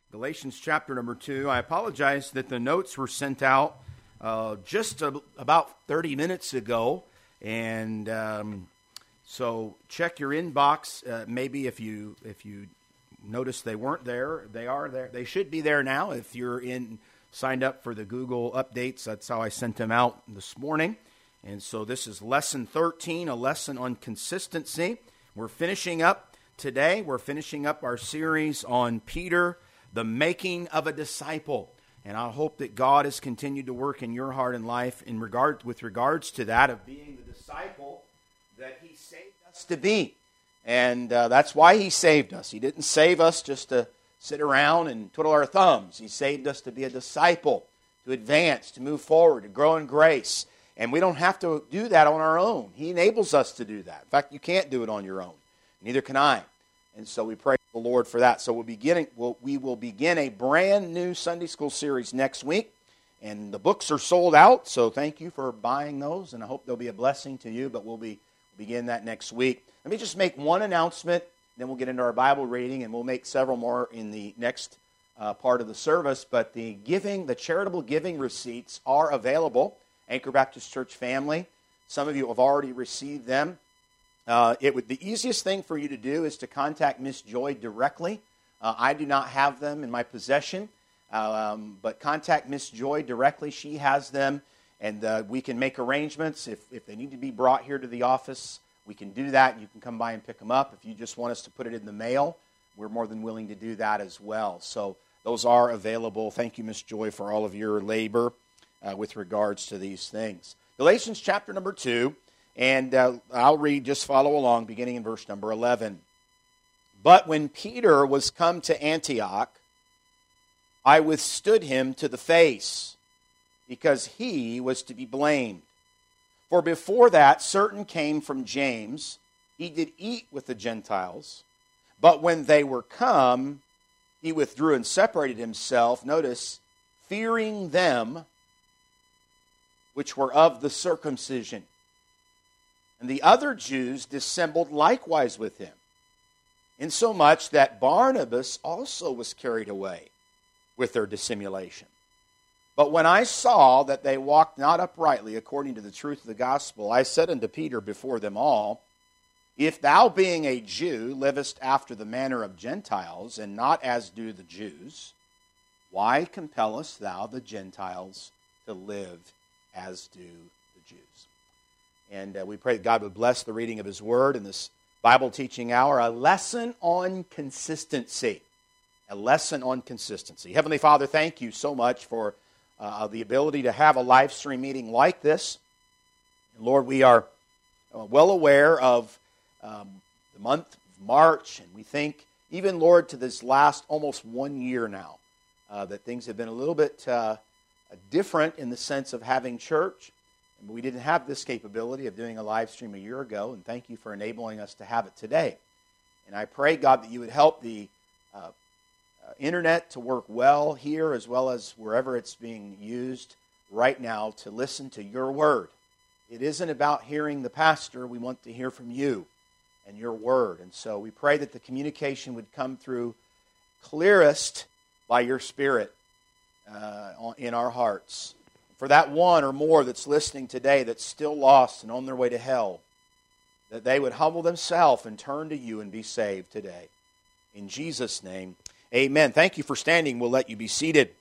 Galatians chapter number 2. I apologize that the notes were sent out just about 30 minutes ago, and so check your inbox. Maybe if you notice they weren't there, they are there. They should be there now. If you're signed up for the Google updates, that's how I sent them out this morning. And so this is lesson 13, a lesson on consistency. We're finishing up today. We're finishing up our series on Peter, the making of a disciple. And I hope that God has continued to work in your heart and life with regards to that of being the disciple that He saved us to be. And that's why He saved us. He didn't save us just to sit around and twiddle our thumbs. He saved us to be a disciple, to advance, to move forward, to grow in grace. And we don't have to do that on our own. He enables us to do that. In fact, you can't do it on your own. Neither can I. And so we praise the Lord for that. So we will begin a brand new Sunday school series next week. And the books are sold out, so thank you for buying those. And I hope they'll be a blessing to you, but we'll begin that next week. Let me just make one announcement, then we'll get into our Bible reading, and we'll make several more in the next part of the service. But the charitable giving receipts are available. Anchor Baptist Church family. Some of you have already received them. The easiest thing for you to do is to contact Miss Joy directly. I do not have them in my possession, but contact Miss Joy directly. She has them, and we can make arrangements. If they need to be brought here to the office, we can do that. You can come by and pick them up. If you just want us to put it in the mail, we're more than willing to do that as well. So those are available. Thank you, Miss Joy, for all of your labor with regards to these things. Galatians chapter number 2, and I'll read, just follow along, beginning in verse number 11. But when Peter was come to Antioch, I withstood him to the face, because he was to be blamed. For before that, certain came from James. He did eat with the Gentiles. But when they were come, he withdrew and separated himself, notice, fearing them which were of the circumcision. And the other Jews dissembled likewise with him, insomuch that Barnabas also was carried away with their dissimulation. But when I saw that they walked not uprightly according to the truth of the gospel, I said unto Peter before them all, If thou, being a Jew, livest after the manner of Gentiles, and not as do the Jews, why compellest thou the Gentiles to live as do the Jews? And we pray that God would bless the reading of His Word in this Bible teaching hour, a lesson on consistency. A lesson on consistency. Heavenly Father, thank you so much for the ability to have a live stream meeting like this. And Lord, we are well aware of the month of March, and we think, even, Lord, to this last almost 1 year now, that things have been a little bit different in the sense of having church. And we didn't have this capability of doing a live stream a year ago, and thank you for enabling us to have it today. And I pray, God, that you would help the internet to work well here as well as wherever it's being used right now to listen to your word. It isn't about hearing the pastor. We want to hear from you and your word. And so we pray that the communication would come through clearest by your Spirit in our hearts. For that one or more that's listening today that's still lost and on their way to hell, that they would humble themselves and turn to you and be saved today. In Jesus' name, amen. Thank you for standing. We'll let you be seated.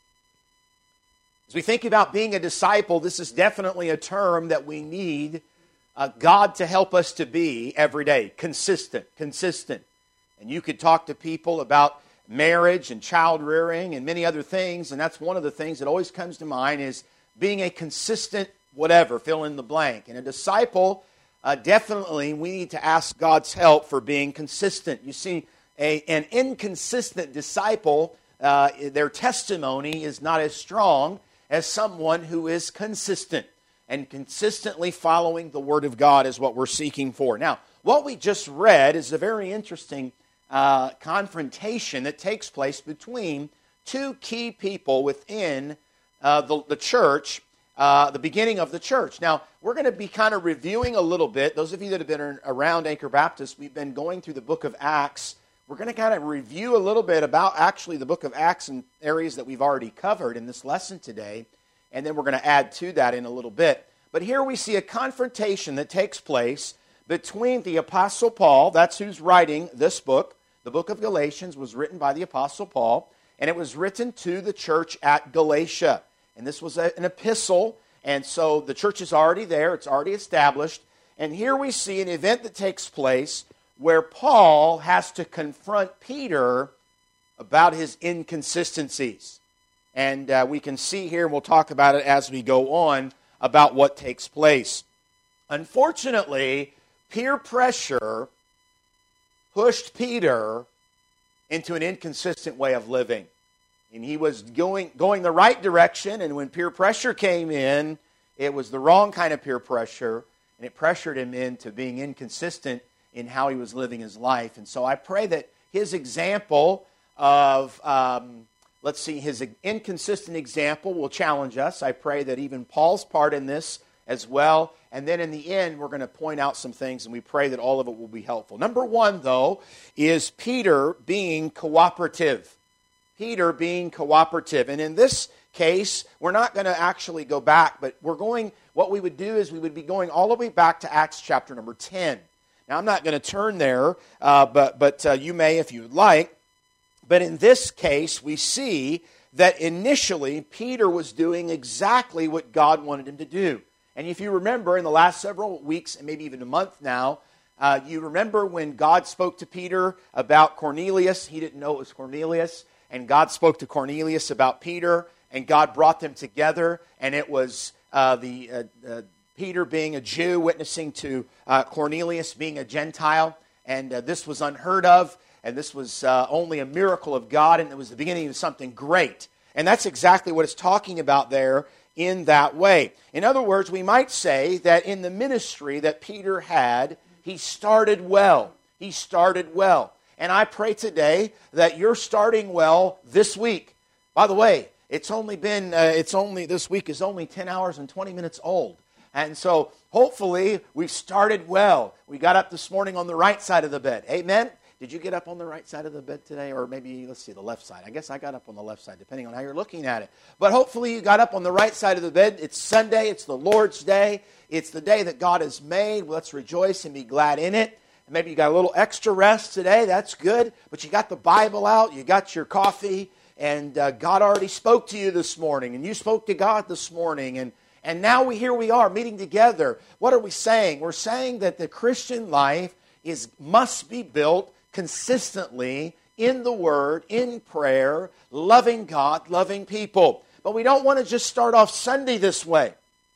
As we think about being a disciple, this is definitely a term that we need God to help us to be every day. Consistent. And you could talk to people about marriage and child rearing and many other things, and that's one of the things that always comes to mind is being a consistent whatever, fill in the blank. And a disciple, definitely we need to ask God's help for being consistent. You see, an inconsistent disciple, their testimony is not as strong as someone who is consistent. And consistently following the Word of God is what we're seeking for. Now, what we just read is a very interesting confrontation that takes place between two key people within the church, the beginning of the church. Now, we're going to be kind of reviewing a little bit. Those of you that have been around Anchor Baptist, we've been going through the book of Acts we're going to kind of review a little bit about actually the book of Acts and areas that we've already covered in this lesson today, and then we're going to add to that in a little bit. But here we see a confrontation that takes place between the Apostle Paul, that's who's writing this book. The book of Galatians was written by the Apostle Paul, and it was written to the church at Galatia. And this was an epistle, and so the church is already there, it's already established. And here we see an event that takes place where Paul has to confront Peter about his inconsistencies. And we can see here, and we'll talk about it as we go on, about what takes place. Unfortunately, peer pressure pushed Peter into an inconsistent way of living. And he was going the right direction, and when peer pressure came in, it was the wrong kind of peer pressure, and it pressured him into being inconsistent in how he was living his life. And so I pray that his example of, his inconsistent example will challenge us. I pray that even Paul's part in this as well. And then in the end, we're going to point out some things, and we pray that all of it will be helpful. Number one, though, is Peter being cooperative. Peter being cooperative. And in this case, we're not going to actually go back, but what we would do is we would be going all the way back to Acts chapter number 10. Now, I'm not going to turn there, but you may if you would like. But in this case, we see that initially Peter was doing exactly what God wanted him to do. And if you remember, in the last several weeks, and maybe even a month now, you remember when God spoke to Peter about Cornelius. He didn't know it was Cornelius. And God spoke to Cornelius about Peter, and God brought them together. And it was Peter being a Jew witnessing to Cornelius being a Gentile. And this was unheard of. And this was only a miracle of God, and it was the beginning of something great. And that's exactly what it's talking about there in that way. In other words, we might say that in the ministry that Peter had, he started well. He started well. And I pray today that you're starting well this week. By the way, this week is only 10 hours and 20 minutes old. And so hopefully we've started well. We got up this morning on the right side of the bed. Amen? Did you get up on the right side of the bed today? Or maybe, the left side. I guess I got up on the left side, depending on how you're looking at it. But hopefully you got up on the right side of the bed. It's Sunday. It's the Lord's Day. It's the day that God has made. Let's rejoice and be glad in it. And maybe you got a little extra rest today. That's good. But you got the Bible out. You got your coffee. And God already spoke to you this morning. And you spoke to God this morning. And now here we are meeting together. What are we saying? We're saying that the Christian life must be built consistently in the Word, in prayer, loving God, loving people. But we don't want to just start off Sunday this way.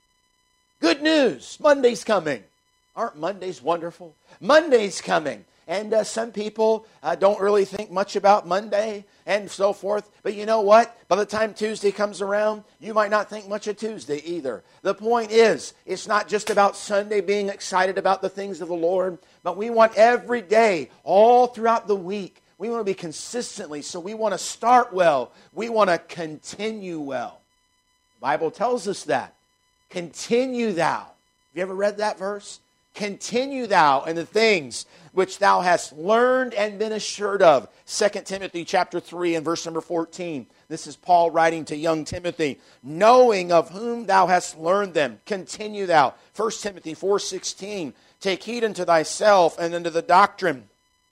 Good news, Monday's coming. Aren't Mondays wonderful? Monday's coming. And some people don't really think much about Monday and so forth. But you know what? By the time Tuesday comes around, you might not think much of Tuesday either. The point is, it's not just about Sunday being excited about the things of the Lord, but we want every day, all throughout the week, we want to be consistently. So we want to start well. We want to continue well. The Bible tells us that. Continue thou. Have you ever read that verse? Continue thou in the things which thou hast learned and been assured of. 2 Timothy chapter 3 and verse number 14. This is Paul writing to young Timothy. Knowing of whom thou hast learned them. Continue thou. 1 Timothy 4:16. Take heed unto thyself and unto the doctrine.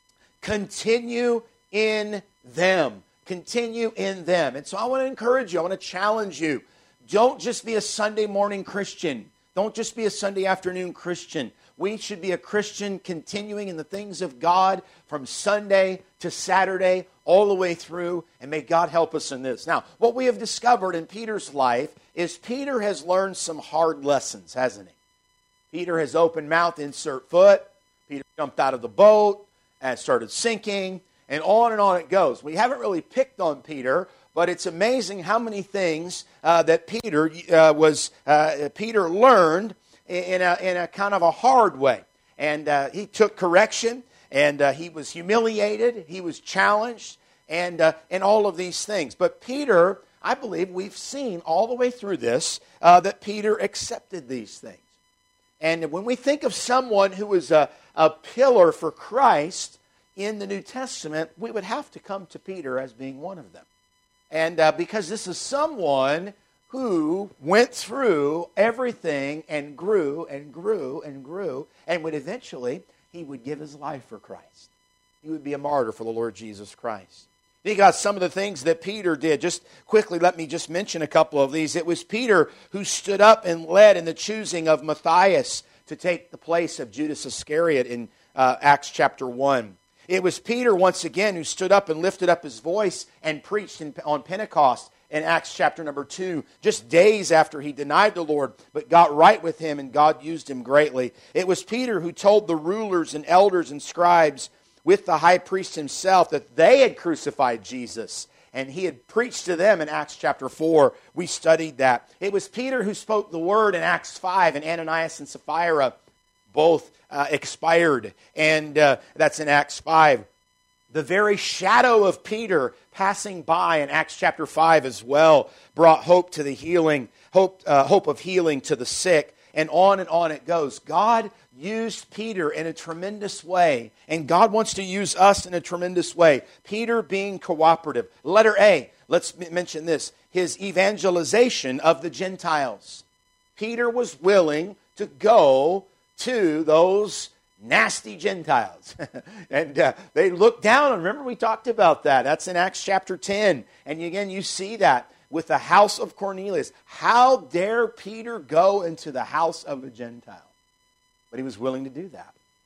Continue in them. Continue in them. And so I want to encourage you. I want to challenge you. Don't just be a Sunday morning Christian. Don't just be a Sunday afternoon Christian. We should be a Christian continuing in the things of God from Sunday to Saturday all the way through, and may God help us in this. Now, what we have discovered in Peter's life is Peter has learned some hard lessons, hasn't he? Peter has opened mouth, insert foot. Peter jumped out of the boat and started sinking, and on it goes. We haven't really picked on Peter, but it's amazing how many things that Peter learned in a kind of a hard way. And he took correction, and he was humiliated, he was challenged, and all of these things. But Peter, I believe we've seen all the way through this, that Peter accepted these things. And when we think of someone who was a pillar for Christ in the New Testament, we would have to come to Peter as being one of them. And because this is someone who went through everything and grew and grew and grew, and would eventually, he would give his life for Christ. He would be a martyr for the Lord Jesus Christ. Think about some of the things that Peter did. Just quickly, let me just mention a couple of these. It was Peter who stood up and led in the choosing of Matthias to take the place of Judas Iscariot in Acts chapter 1. It was Peter, once again, who stood up and lifted up his voice and preached on Pentecost in Acts chapter number 2, just days after he denied the Lord, but got right with him, and God used him greatly. It was Peter who told the rulers and elders and scribes with the high priest himself that they had crucified Jesus, and he had preached to them in Acts chapter 4. We studied that. It was Peter who spoke the word in Acts 5, and Ananias and Sapphira both expired, and that's in Acts 5. The very shadow of Peter passing by in Acts chapter 5 as well brought hope to the healing, hope of healing to the sick, and on it goes. God used Peter in a tremendous way, and God wants to use us in a tremendous way. Peter being cooperative. Letter A, let's mention this, his evangelization of the Gentiles. Peter was willing to go to those nasty Gentiles. And they looked down. Remember, we talked about that. That's in Acts chapter 10. And again, you see that with the house of Cornelius. How dare Peter go into the house of a Gentile? But he was willing to do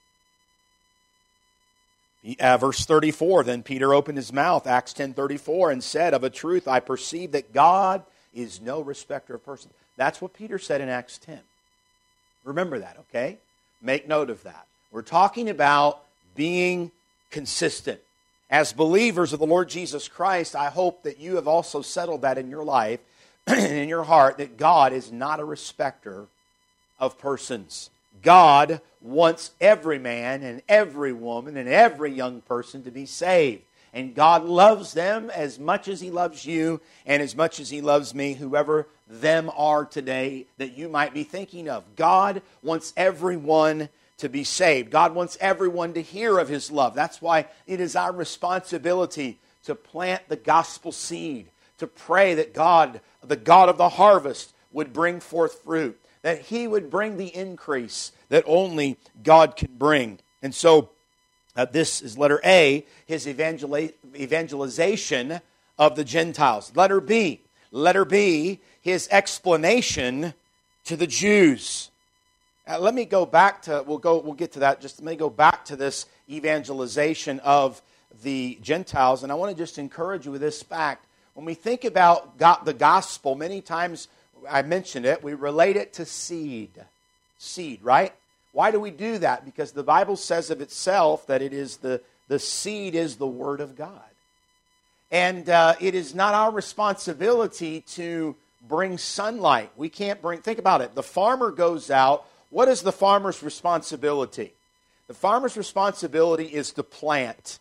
that. Verse 34, then Peter opened his mouth, Acts 10:34, and said, of a truth I perceive that God is no respecter of persons. That's what Peter said in Acts 10. Remember that, okay? Make note of that. We're talking about being consistent. As believers of the Lord Jesus Christ, I hope that you have also settled that in your life and in your heart, that God is not a respecter of persons. God wants every man and every woman and every young person to be saved. And God loves them as much as He loves you and as much as He loves me, whoever them are today that you might be thinking of. God wants everyone to be saved. God wants everyone to hear of His love. That's why it is our responsibility to plant the gospel seed, to pray that God, the God of the harvest, would bring forth fruit, that He would bring the increase that only God can bring. And so, this is letter A, his evangelization of the Gentiles. Letter B, his explanation to the Jews. Let me go back to, we'll get to that, just let me go back to this evangelization of the Gentiles, and I want to just encourage you with this fact. When we think about the gospel, many times, I mentioned it, we relate it to seed. Seed, right? Why do we do that? Because the Bible says of itself that it is the seed is the Word of God. And it is not our responsibility to bring sunlight. We can't think about it. The farmer goes out. What is the farmer's responsibility? The farmer's responsibility is to plant,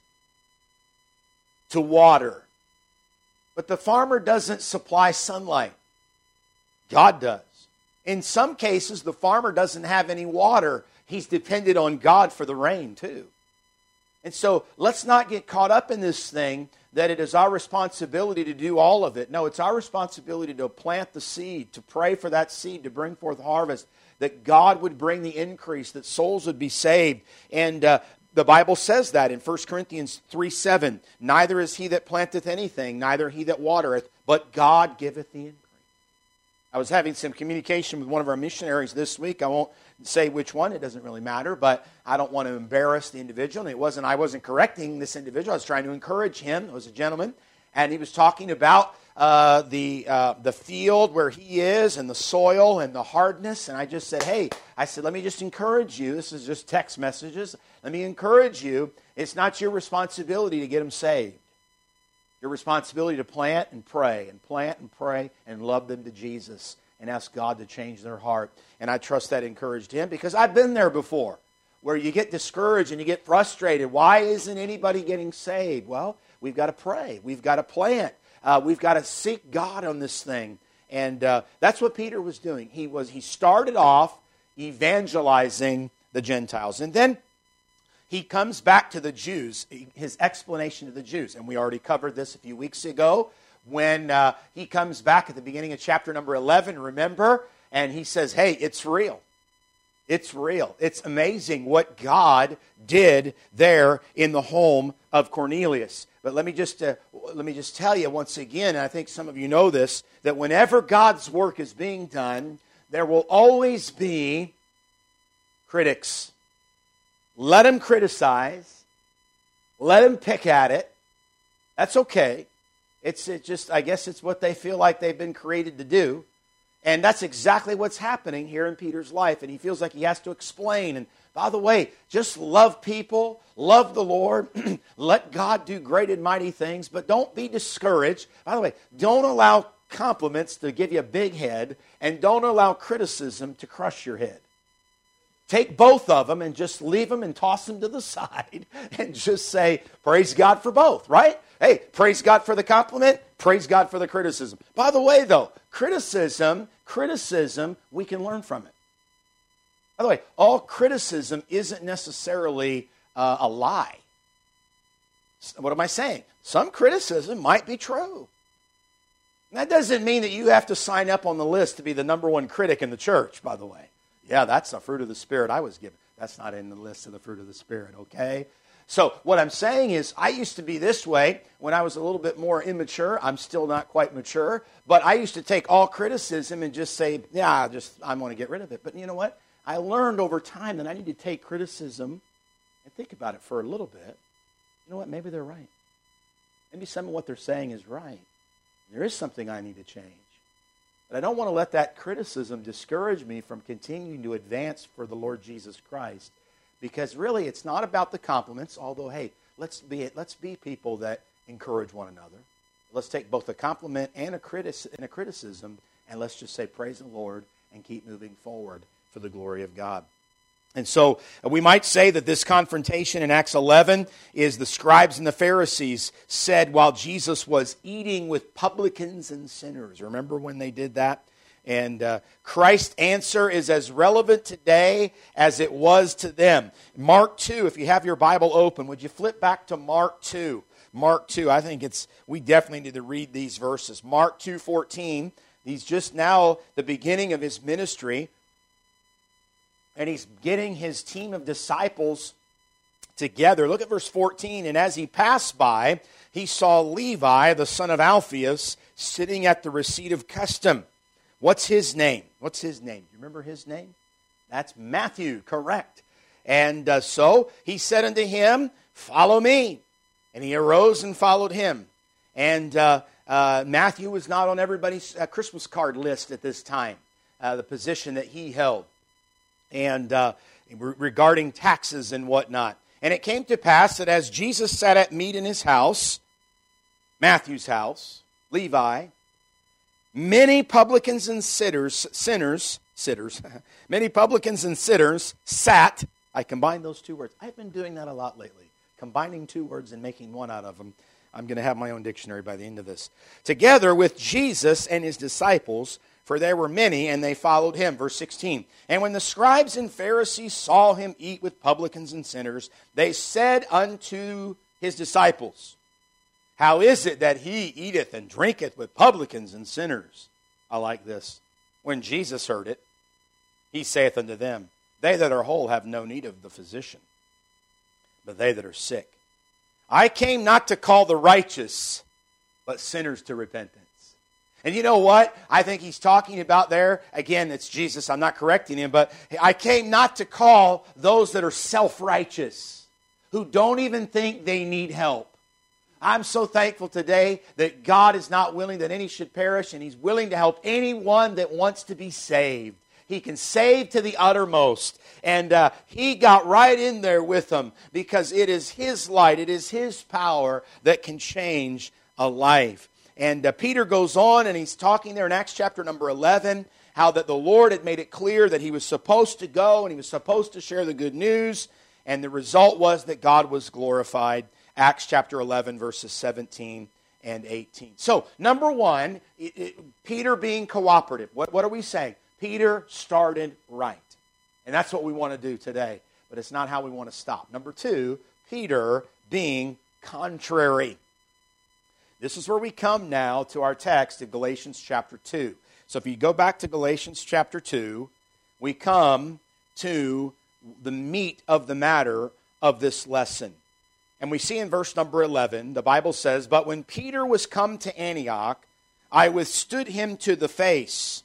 to water. But the farmer doesn't supply sunlight. God does. In some cases, the farmer doesn't have any water. He's dependent on God for the rain, too. And so, let's not get caught up in this thing that it is our responsibility to do all of it. No, it's our responsibility to plant the seed, to pray for that seed to bring forth harvest, that God would bring the increase, that souls would be saved. And the Bible says that in 1 Corinthians 3:7, neither is he that planteth anything, neither he that watereth, but God giveth the increase. I was having some communication with one of our missionaries this week. I won't say which one. It doesn't really matter, but I don't want to embarrass the individual. And I wasn't correcting this individual. I was trying to encourage him. It was a gentleman, and he was talking about the field where he is and the soil and the hardness. And I just said, hey, let me just encourage you. This is just text messages. Let me encourage you. It's not your responsibility to get them saved. Your responsibility to plant and pray and love them to Jesus and ask God to change their heart. And I trust that encouraged him, because I've been there before where you get discouraged and you get frustrated. Why isn't anybody getting saved? Well, we've got to pray. We've got to plant. We've got to seek God on this thing. And that's what Peter was doing. He started off evangelizing the Gentiles. And then he comes back to the Jews, his explanation to the Jews. And we already covered this a few weeks ago when he comes back at the beginning of chapter number 11, remember? And he says, hey, it's real. It's real. It's amazing what God did there in the home of Cornelius. But let me just tell you once again, and I think some of you know this, that whenever God's work is being done, there will always be critics. Let them criticize. Let them pick at it. That's okay. It's just, I guess it's what they feel like they've been created to do. And that's exactly what's happening here in Peter's life. And he feels like he has to explain. And by the way, just love people, love the Lord, let God do great and mighty things, but don't be discouraged. By the way, don't allow compliments to give you a big head, and don't allow criticism to crush your head. Take both of them and just leave them and toss them to the side and just say, praise God for both, right? Hey, praise God for the compliment, praise God for the criticism. By the way, though, criticism, we can learn from it. By the way, all criticism isn't necessarily a lie. What am I saying? Some criticism might be true. And that doesn't mean that you have to sign up on the list to be the number one critic in the church, by the way. Yeah, that's the fruit of the Spirit I was given. That's not in the list of the fruit of the Spirit, okay? So what I'm saying is I used to be this way when I was a little bit more immature. I'm still not quite mature. But I used to take all criticism and just say, yeah, I'm going to get rid of it. But you know what? I learned over time that I need to take criticism and think about it for a little bit. You know what? Maybe they're right. Maybe some of what they're saying is right. There is something I need to change. But I don't want to let that criticism discourage me from continuing to advance for the Lord Jesus Christ. Because really, it's not about the compliments, although, hey, let's be people that encourage one another. Let's take both a compliment and a criticism, and let's just say, praise the Lord, and keep moving forward for the glory of God. And so we might say that this confrontation in Acts 11 is the scribes and the Pharisees said while Jesus was eating with publicans and sinners. Remember when they did that? And Christ's answer is as relevant today as it was to them. Mark 2, if you have your Bible open, would you flip back to Mark 2? Mark 2, I think we definitely need to read these verses. Mark 2:14, he's just now the beginning of his ministry. And he's getting his team of disciples together. Look at verse 14. And as he passed by, he saw Levi, the son of Alphaeus, sitting at the receipt of custom. What's his name? What's his name? You remember his name? That's Matthew, correct. And so he said unto him, follow me. And he arose and followed him. And Matthew was not on everybody's Christmas card list at this time, the position that he held. And regarding taxes and whatnot. And it came to pass that as Jesus sat at meat in his house, Matthew's house, Levi, many publicans and sinners, many publicans and sinners sat. I combined those two words. I've been doing that a lot lately, combining two words and making one out of them. I'm going to have my own dictionary by the end of this. Together with Jesus and his disciples, for there were many, and they followed him. Verse 16. And when the scribes and Pharisees saw him eat with publicans and sinners, they said unto his disciples, how is it that he eateth and drinketh with publicans and sinners? I like this. When Jesus heard it, he saith unto them, they that are whole have no need of the physician, but they that are sick. I came not to call the righteous, but sinners to repentance. And you know what? I think he's talking about there, again, it's Jesus, I'm not correcting him, but I came not to call those that are self-righteous, who don't even think they need help. I'm so thankful today that God is not willing that any should perish, and he's willing to help anyone that wants to be saved. He can save to the uttermost. And he got right in there with them because it is his light, it is his power that can change a life. And Peter goes on and he's talking there in Acts chapter number 11, how that the Lord had made it clear that he was supposed to go and he was supposed to share the good news. And the result was that God was glorified. Acts chapter 11, verses 17 and 18. So, number one, Peter being cooperative. What are we saying? Peter started right. And that's what we want to do today. but it's not how we want to stop. Number 2, Peter being contrary. This is where we come now to our text in Galatians chapter 2. So if you go back to Galatians chapter 2, we come to the meat of the matter of this lesson. And we see in verse number 11, the Bible says, "But when Peter was come to Antioch, I withstood him to the face."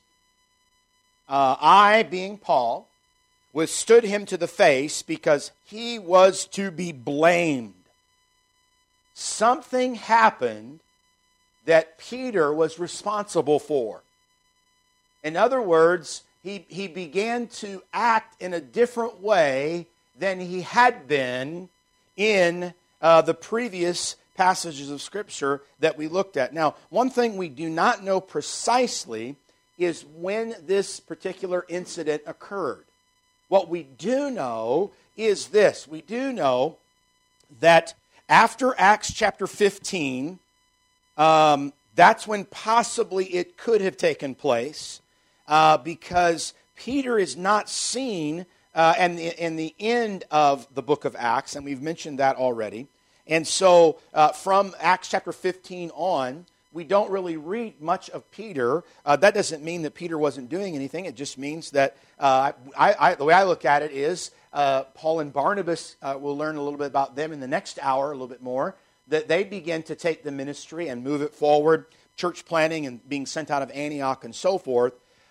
I, being Paul, withstood him to the face because he was to be blamed. Something happened that Peter was responsible for. In other words, he began to act in a different way than he had been in the previous passages of Scripture that we looked at. Now, one thing we do not know precisely is when this particular incident occurred. What we do know is this. We do know that after Acts chapter 15, that's when possibly it could have taken place, because Peter is not seen in the end of the book of Acts, and we've mentioned that already. And so from Acts chapter 15 on, we don't really read much of Peter. That doesn't mean that Peter wasn't doing anything. It just means that the way I look at it is Paul and Barnabas, we'll learn a little bit about them in the next hour, a little bit more, that they begin to take the ministry and move it forward, church planting and being sent out of Antioch and so forth.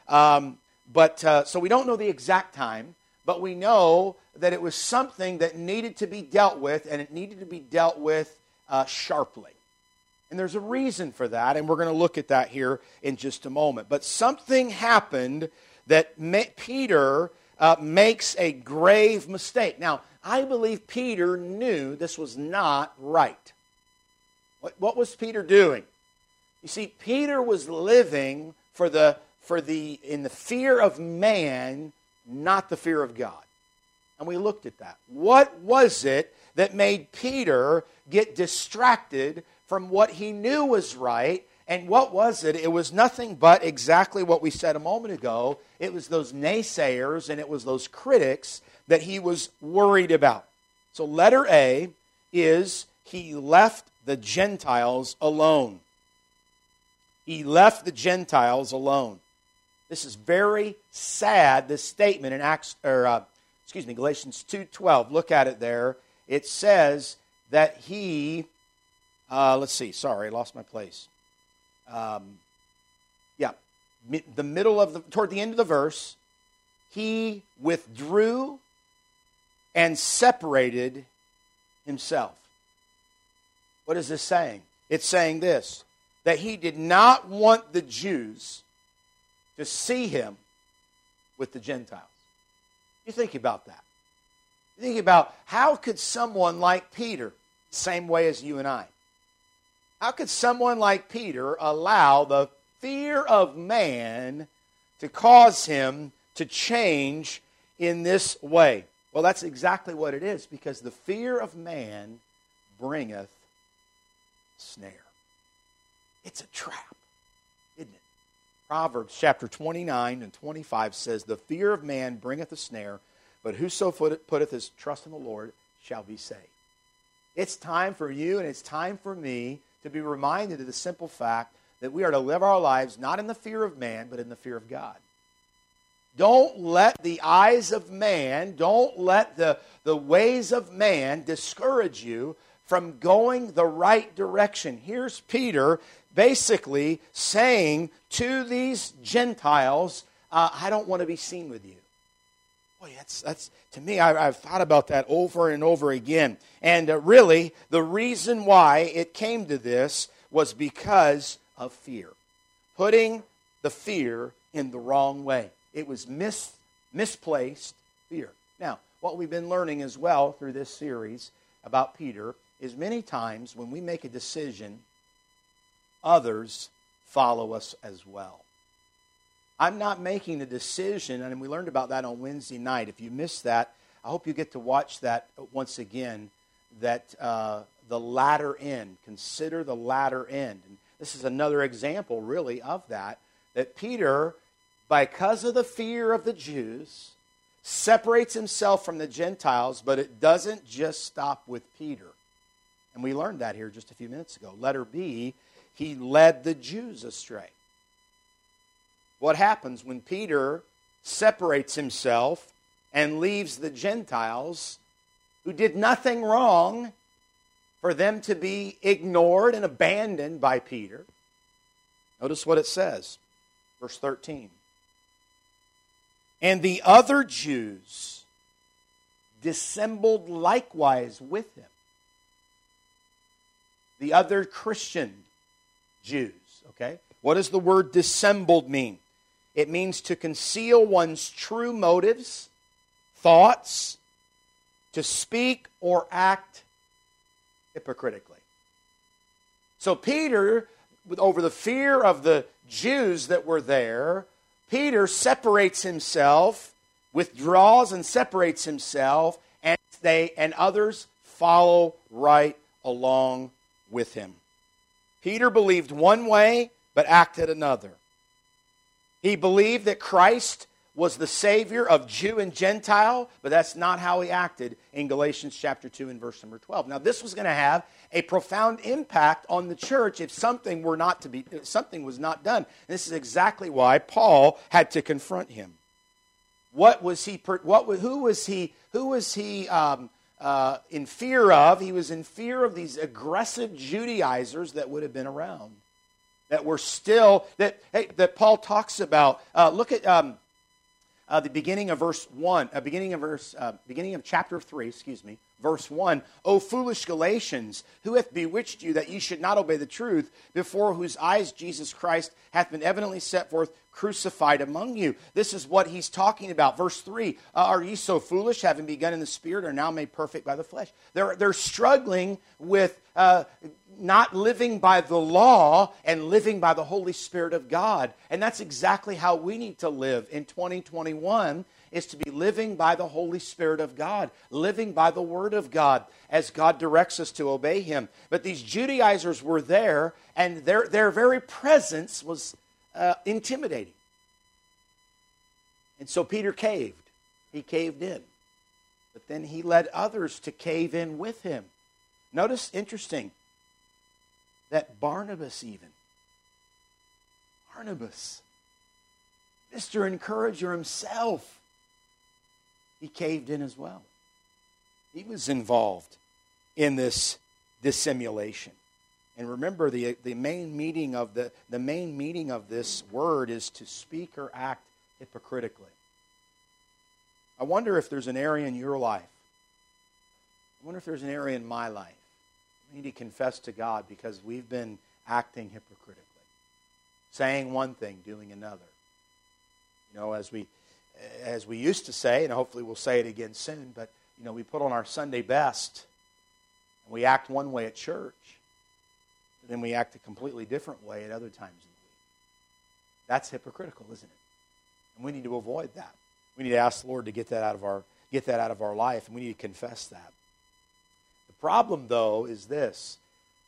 So we don't know the exact time, but we know that it was something that needed to be dealt with, and it needed to be dealt with sharply. And there's a reason for that, and we're going to look at that here in just a moment. But something happened that Peter makes a grave mistake. Now, I believe Peter knew this was not right. What was Peter doing? You see, Peter was living in the fear of man, not the fear of God. And we looked at that. What was it that made Peter get distracted from what he knew was right? And what was it? It was nothing but exactly what we said a moment ago. It was those naysayers and it was those critics that he was worried about. So letter A is he left the Gentiles alone. He left the Gentiles alone. This is very sad, this statement in Galatians 2:12. Look at it there. It says that he, toward the end of the verse, he withdrew and separated himself. What is this saying? It's saying this, that he did not want the Jews to see him with the Gentiles. You think about that. You think about how could someone like Peter, same way as you and I, how could someone like Peter allow the fear of man to cause him to change in this way? Well, that's exactly what it is, because the fear of man bringeth snare. It's a trap, isn't it? Proverbs chapter 29 and 25 says, "The fear of man bringeth a snare, but whoso putteth his trust in the Lord shall be saved." It's time for you and it's time for me to be reminded of the simple fact that we are to live our lives not in the fear of man, but in the fear of God. Don't let the eyes of man, don't let the ways of man discourage you from going the right direction. Here's Peter basically saying to these Gentiles, I don't want to be seen with you. Boy, that's to me, I've thought about that over and over again. And really, the reason why it came to this was because of fear. Putting the fear in the wrong way. It was misplaced fear. Now, what we've been learning as well through this series about Peter is many times when we make a decision, others follow us as well. I'm not making the decision, and we learned about that on Wednesday night. If you missed that, I hope you get to watch that once again, that the latter end. Consider the latter end. And this is another example, really, of that Peter, because of the fear of the Jews, separates himself from the Gentiles, but it doesn't just stop with Peter. And we learned that here just a few minutes ago. Letter B, he led the Jews astray. What happens when Peter separates himself and leaves the Gentiles who did nothing wrong for them to be ignored and abandoned by Peter? Notice what it says, verse 13. And the other Jews dissembled likewise with him. The other Christian Jews, okay? What does the word dissembled mean? It means to conceal one's true motives, thoughts, to speak or act hypocritically. So Peter, over the fear of the Jews that were there, Peter separates himself, withdraws and separates himself, and others follow right along with him. Peter believed one way, but acted another. He believed that Christ was the Savior of Jew and Gentile, but that's not how he acted in Galatians chapter 2 and verse number 12. Now, this was going to have a profound impact on the church if something was not done. And this is exactly why Paul had to confront him. Who was he in fear of? He was in fear of these aggressive Judaizers that would have been around, that were still that Paul talks about. Look at the beginning of verse 1, beginning of chapter 3, verse 1. O foolish Galatians, who hath bewitched you that ye should not obey the truth, before whose eyes Jesus Christ hath been evidently set forth, crucified among you. This is what he's talking about. Verse 3, are ye so foolish, having begun in the Spirit, are now made perfect by the flesh? They're struggling with not living by the law and living by the Holy Spirit of God. And that's exactly how we need to live in 2021, is to be living by the Holy Spirit of God, living by the Word of God as God directs us to obey Him. But these Judaizers were there, and their very presence was intimidating. And so Peter caved. He caved in. But then he led others to cave in with him. Notice, interesting, that Barnabas, Mr. Encourager himself, he caved in as well. He was involved in this dissimulation. And remember, the main meaning of this word is to speak or act hypocritically. I wonder if there's an area in your life. I wonder if there's an area in my life. We need to confess to God because we've been acting hypocritically. Saying one thing, doing another. You know, as we used to say, and hopefully we'll say it again soon, but you know, we put on our Sunday best and we act one way at church, but then we act a completely different way at other times in the week. That's hypocritical, isn't it? And we need to avoid that. We need to ask the Lord to get that out of our life, and we need to confess that. The problem, though, is this.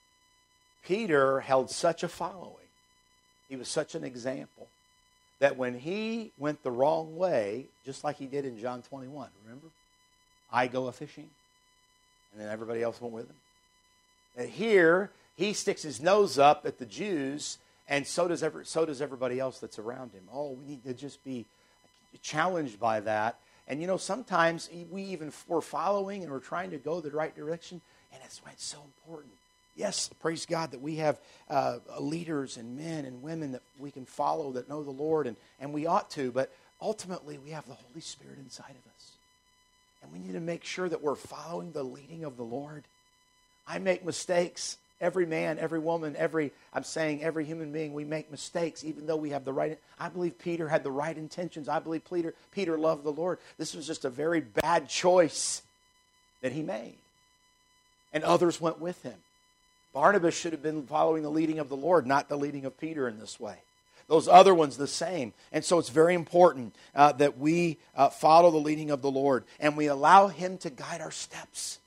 Peter held such a following. He was such an example that when he went the wrong way, just like he did in John 21, remember? I go a-fishing, and then everybody else went with him. And here, he sticks his nose up at the Jews, and so does everybody else that's around him. Oh, we need to just be challenged by that. And you know, sometimes we're following and we're trying to go the right direction, and that's why it's so important. Yes, praise God that we have leaders and men and women that we can follow that know the Lord, and we ought to, but ultimately we have the Holy Spirit inside of us. And we need to make sure that we're following the leading of the Lord. I make mistakes. Every man, every woman, every human being, we make mistakes, even though we have the right. I believe Peter had the right intentions. I believe Peter loved the Lord. This was just a very bad choice that he made. And others went with him. Barnabas should have been following the leading of the Lord, not the leading of Peter in this way. Those other ones the same. And so it's very important that we follow the leading of the Lord and we allow Him to guide our steps.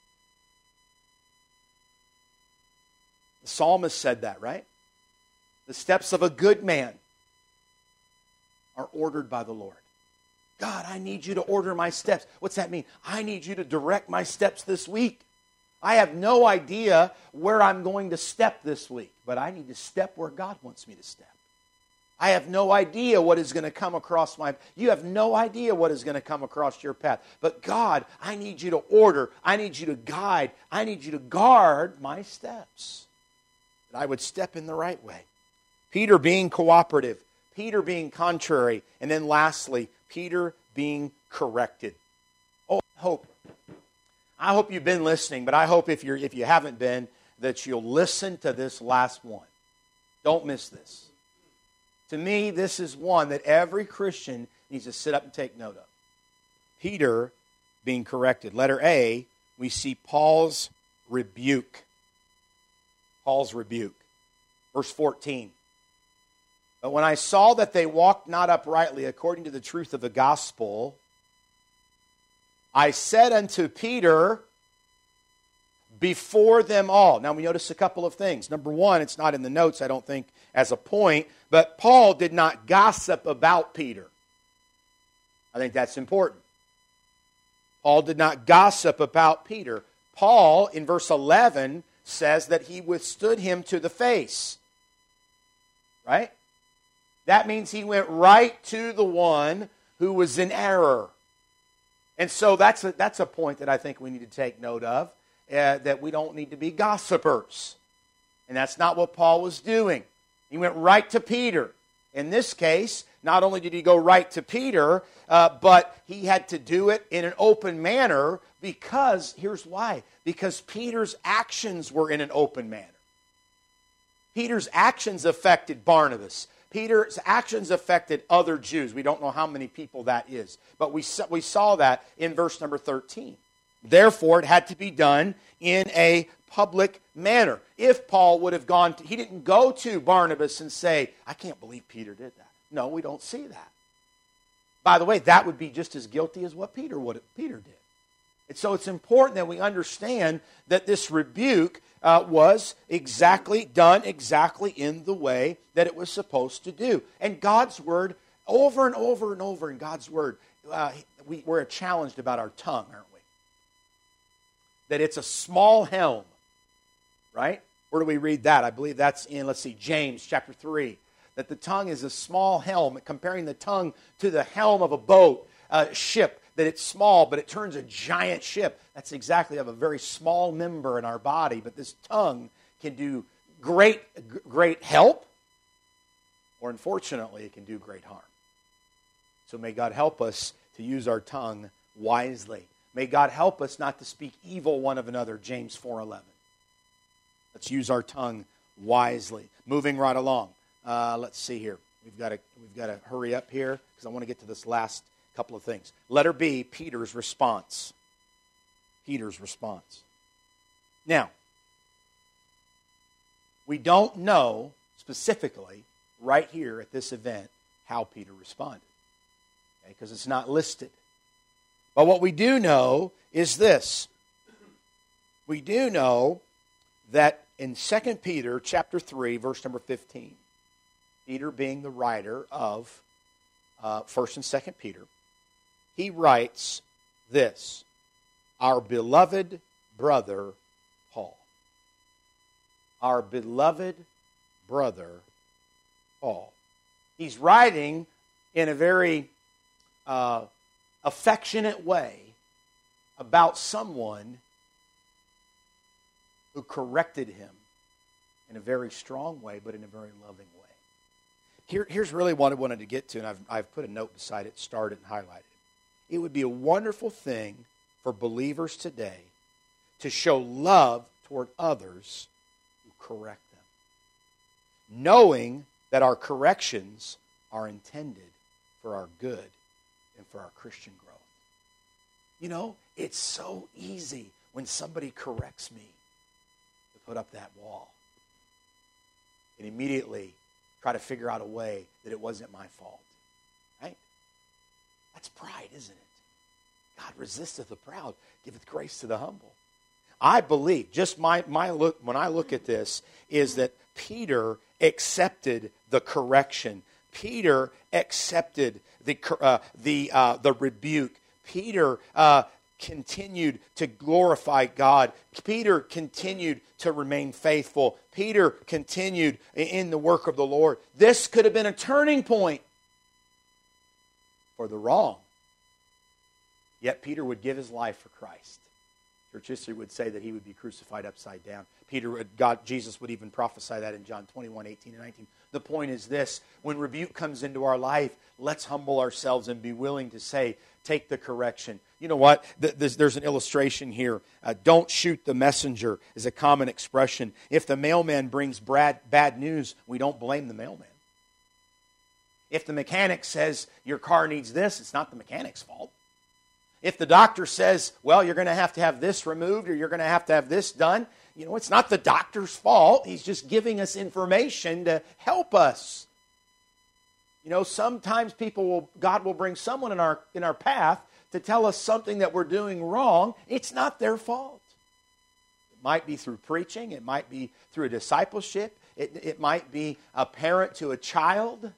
The psalmist said that, right? The steps of a good man are ordered by the Lord. God, I need you to order my steps. What's that mean? I need you to direct my steps this week. I have no idea where I'm going to step this week, but I need to step where God wants me to step. I have no idea what is going to come across you have no idea what is going to come across your path. But God, I need you to order. I need you to guide. I need you to guard my steps. That I would step in the right way. Peter being cooperative. Peter being contrary. And then lastly, Peter being corrected. Oh, I hope you've been listening, but I hope if you haven't been, that you'll listen to this last one. Don't miss this. To me, this is one that every Christian needs to sit up and take note of. Peter being corrected. Letter A, we see Paul's rebuke. Paul's rebuke. Verse 14. But when I saw that they walked not uprightly according to the truth of the gospel, I said unto Peter before them all. Now we notice a couple of things. Number one, it's not in the notes, I don't think, as a point, but Paul did not gossip about Peter. I think that's important. Paul did not gossip about Peter. Paul, in verse 11, says that he withstood him to the face. Right? That means he went right to the one who was in error. And so that's a point that I think we need to take note of, that we don't need to be gossipers. And that's not what Paul was doing. He went right to Peter. In this case, not only did he go right to Peter, but he had to do it in an open manner because, here's why, because Peter's actions were in an open manner. Peter's actions affected Barnabas. Peter's actions affected other Jews. We don't know how many people that is, but we saw that in verse number 13. Therefore, it had to be done in a public manner. If Paul would have gone, he didn't go to Barnabas and say, I can't believe Peter did that. No, we don't see that. By the way, that would be just as guilty as what Peter did. And so it's important that we understand that this rebuke was done exactly in the way that it was supposed to do. And God's Word, over and over and over in God's Word, we're challenged about our tongue, aren't we? That it's a small helm, right? Where do we read that? I believe that's in, James chapter 3. That the tongue is a small helm, comparing the tongue to the helm of a boat, ship, that it's small, but it turns a giant ship. That's exactly of a very small member in our body, but this tongue can do great help, or unfortunately, it can do great harm. So may God help us to use our tongue wisely. May God help us not to speak evil one of another, James 4:11. Let's use our tongue wisely. Moving right along. Let's see here. We've got to hurry up here because I want to get to this last couple of things. Letter B, Peter's response. Peter's response. Now, we don't know specifically right here at this event how Peter responded, because it's not listed. But what we do know is this. We do know that in 2 Peter chapter 3, verse number 15, Peter being the writer of 1st and 2nd Peter, he writes this, our beloved brother Paul. Our beloved brother Paul. He's writing in a very affectionate way about someone who corrected him in a very strong way, but in a very loving way. Here's really what I wanted to get to, and I've put a note beside it, starred it, and highlighted it. It would be a wonderful thing for believers today to show love toward others who correct them, knowing that our corrections are intended for our good and for our Christian growth. You know, it's so easy when somebody corrects me to put up that wall and immediately try to figure out a way that it wasn't my fault. Right? That's pride, isn't it? God resisteth the proud, giveth grace to the humble. I believe, just my look, when I look at this, is that Peter accepted the correction. Peter accepted the rebuke. Peter continued to glorify God. Peter continued to remain faithful. Peter continued in the work of the Lord. This could have been a turning point for the wrong. Yet Peter would give his life for Christ. Church history would say that he would be crucified upside down. Jesus would even prophesy that in John 21, 18 and 19. The point is this: when rebuke comes into our life, let's humble ourselves and be willing to say, take the correction. You know what? There's an illustration here. Don't shoot the messenger is a common expression. If the mailman brings bad news, we don't blame the mailman. If the mechanic says your car needs this, it's not the mechanic's fault. If the doctor says, well, you're going to have this removed or you're going to have this done, it's not the doctor's fault. He's just giving us information to help us. Sometimes God will bring someone in our path to tell us something that we're doing wrong. It's not their fault. It might be through preaching. It might be through a discipleship. It might be a parent to a child.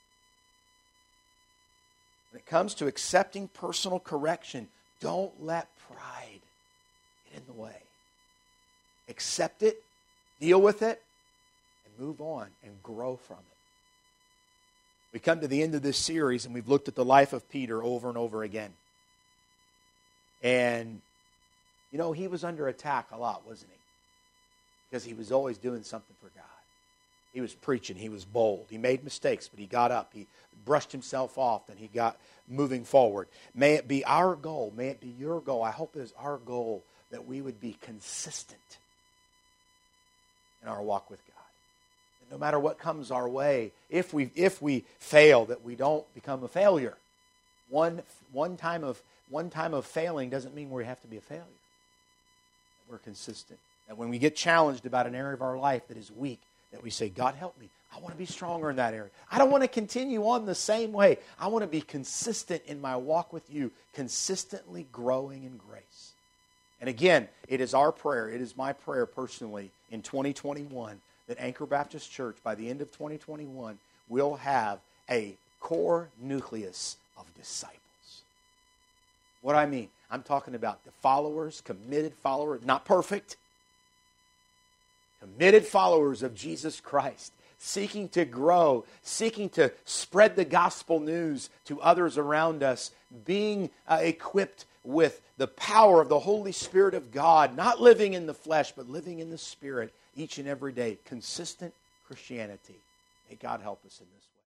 When it comes to accepting personal correction, don't let pride get in the way. Accept it, deal with it, and move on and grow from it. We come to the end of this series and we've looked at the life of Peter over and over again. And, he was under attack a lot, wasn't he? Because he was always doing something for God. He was preaching. He was bold. He made mistakes, but he got up. He brushed himself off, and he got moving forward. May it be our goal. May it be your goal. I hope it is our goal that we would be consistent in our walk with God. And no matter what comes our way, if we fail, that we don't become a failure. One time of failing doesn't mean we have to be a failure. We're consistent. And when we get challenged about an area of our life that is weak, that we say, God, help me. I want to be stronger in that area. I don't want to continue on the same way. I want to be consistent in my walk with you, consistently growing in grace. And again, it is our prayer, it is my prayer personally in 2021 that Anchor Baptist Church, by the end of 2021, will have a core nucleus of disciples. What do I mean? I'm talking about the followers, committed followers, not perfect, committed followers of Jesus Christ, seeking to grow, seeking to spread the gospel news to others around us, being equipped with the power of the Holy Spirit of God, not living in the flesh, but living in the Spirit each and every day. Consistent Christianity. May God help us in this.